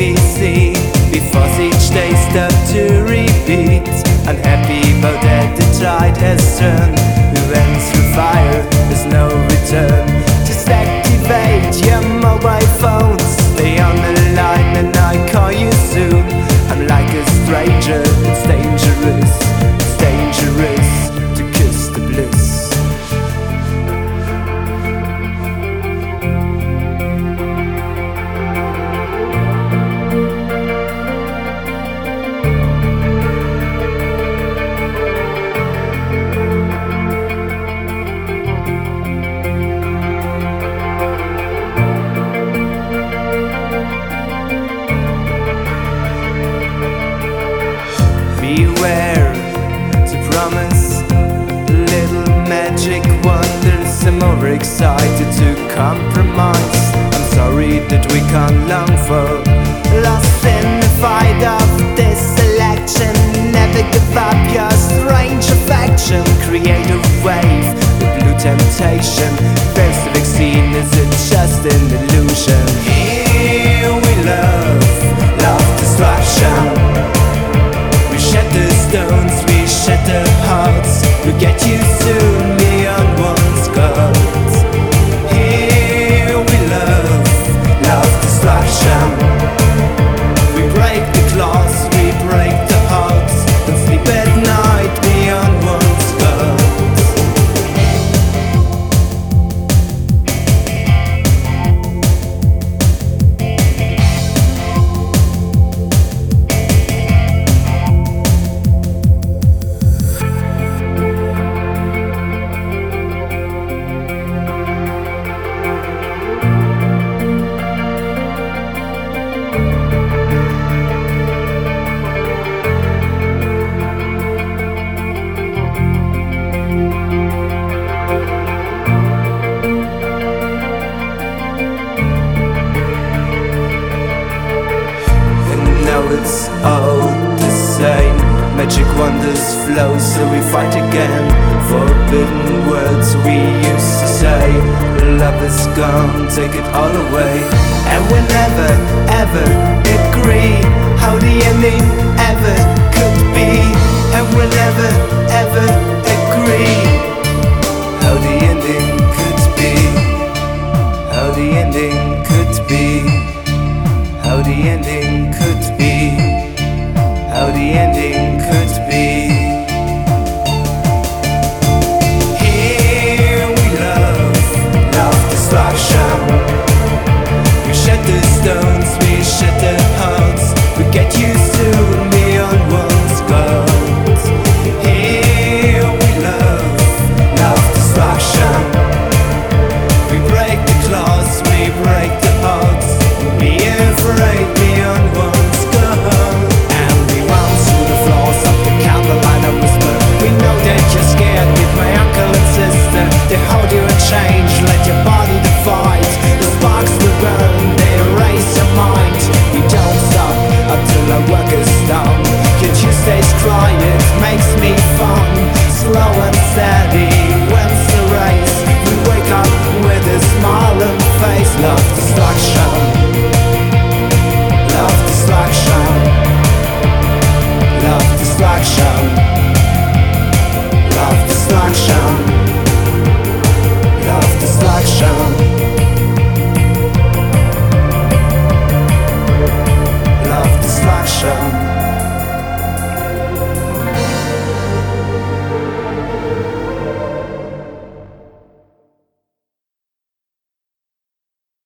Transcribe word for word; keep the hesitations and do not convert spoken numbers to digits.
B C before each day start to repeat. Unhappy about that the tide has turned. We went through fire, there's no return. Just activate your mobile phones, stay on the line and I call you soon. I'm like a stranger, it's dangerous, it's dangerous to kiss the bliss. Beware to promise little magic wonders. I'm more excited to compromise. I'm sorry that we can't long for. Lost in the fight of this election. Never give up your strange affection. Create a wave with blue temptation. First the vaccine, is it just an illusion? Here we love, love destruction. We shatter stones, we shatter hearts. We get you soon beyond one's gods. Here we love, love destruction. We break the glass, we break the hearts. And sleep at night beyond one's gods. It's all the same. Magic wonders flow, so we fight again. Forbidden words we used to say. Love is gone, take it all away. And we'll never, ever agree how the ending ever could be. And we'll never, ever agree how the ending could be. How the ending could be. How the ending could be, how the ending